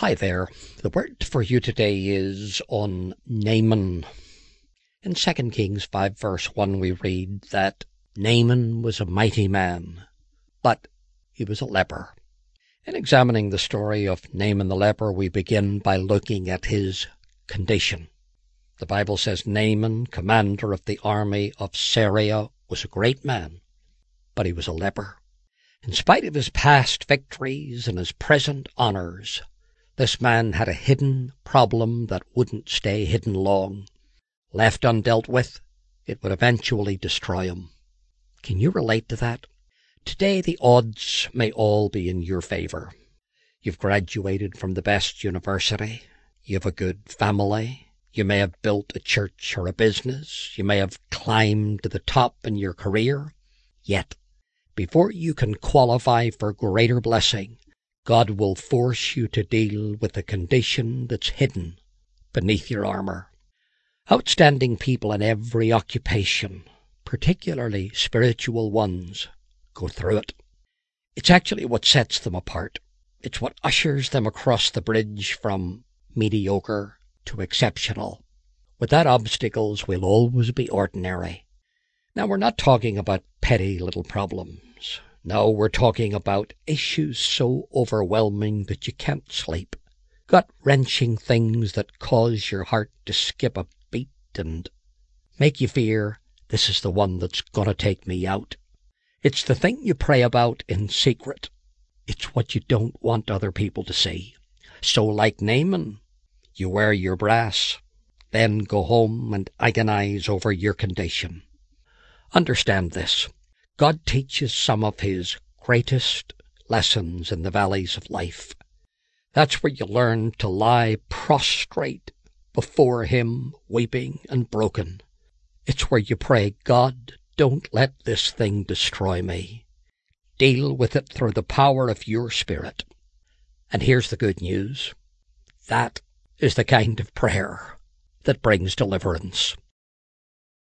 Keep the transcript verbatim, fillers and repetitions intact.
Hi there. The word for you today is on Naaman. In Second Kings five verse one we read that Naaman was a mighty man, but he was a leper. In examining the story of Naaman the leper, we begin by looking at his condition. The Bible says Naaman, commander of the army of Syria, was a great man, but he was a leper. In spite of his past victories and his present honors, this man had a hidden problem that wouldn't stay hidden long. Left undealt with, it would eventually destroy him. Can you relate to that? Today the odds may all be in your favor. You've graduated from the best university. You have a good family. You may have built a church or a business. You may have climbed to the top in your career. Yet, before you can qualify for greater blessing, God will force you to deal with a condition that's hidden beneath your armor. Outstanding people in every occupation, particularly spiritual ones, go through it. It's actually what sets them apart. It's what ushers them across the bridge from mediocre to exceptional. Without obstacles, we'll always be ordinary. Now, we're not talking about petty little problems. No, we're talking about issues so overwhelming that you can't sleep. Gut-wrenching things that cause your heart to skip a beat and make you fear, this is the one that's going to take me out. It's the thing you pray about in secret. It's what you don't want other people to see. So like Naaman, you wear your brass, then go home and agonize over your condition. Understand this. God teaches some of his greatest lessons in the valleys of life. That's where you learn to lie prostrate before him, weeping and broken. It's where you pray, God, don't let this thing destroy me. Deal with it through the power of your Spirit. And here's the good news. That is the kind of prayer that brings deliverance.